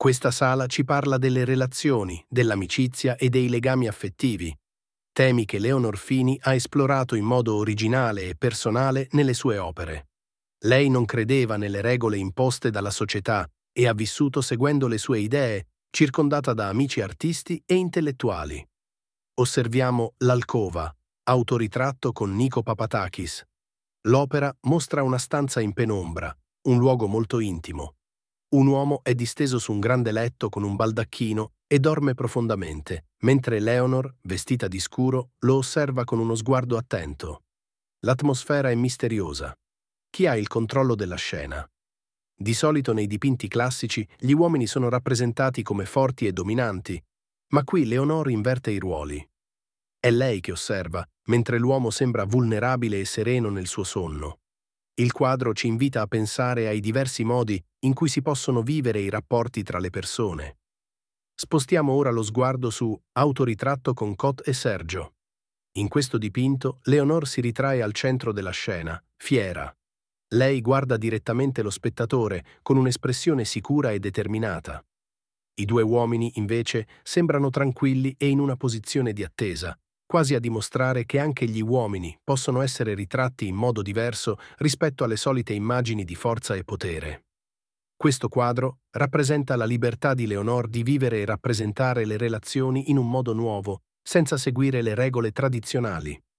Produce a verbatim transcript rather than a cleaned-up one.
Questa sala ci parla delle relazioni, dell'amicizia e dei legami affettivi, temi che Leonor Fini ha esplorato in modo originale e personale nelle sue opere. Lei non credeva nelle regole imposte dalla società e ha vissuto seguendo le sue idee, circondata da amici artisti e intellettuali. Osserviamo L'Alcova, autoritratto con Nico Papatakis. L'opera mostra una stanza in penombra, un luogo molto intimo. Un uomo è disteso su un grande letto con un baldacchino e dorme profondamente, mentre Leonor, vestita di scuro, lo osserva con uno sguardo attento. L'atmosfera è misteriosa. Chi ha il controllo della scena? Di solito nei dipinti classici gli uomini sono rappresentati come forti e dominanti, ma qui Leonor inverte i ruoli. È lei che osserva, mentre l'uomo sembra vulnerabile e sereno nel suo sonno. Il quadro ci invita a pensare ai diversi modi in cui si possono vivere i rapporti tra le persone. Spostiamo ora lo sguardo su Autoritratto con Cot e Sergio. In questo dipinto, Leonor si ritrae al centro della scena, fiera. Lei guarda direttamente lo spettatore con un'espressione sicura e determinata. I due uomini, invece, sembrano tranquilli e in una posizione di attesa, quasi a dimostrare che anche gli uomini possono essere ritratti in modo diverso rispetto alle solite immagini di forza e potere. Questo quadro rappresenta la libertà di Leonor di vivere e rappresentare le relazioni in un modo nuovo, senza seguire le regole tradizionali.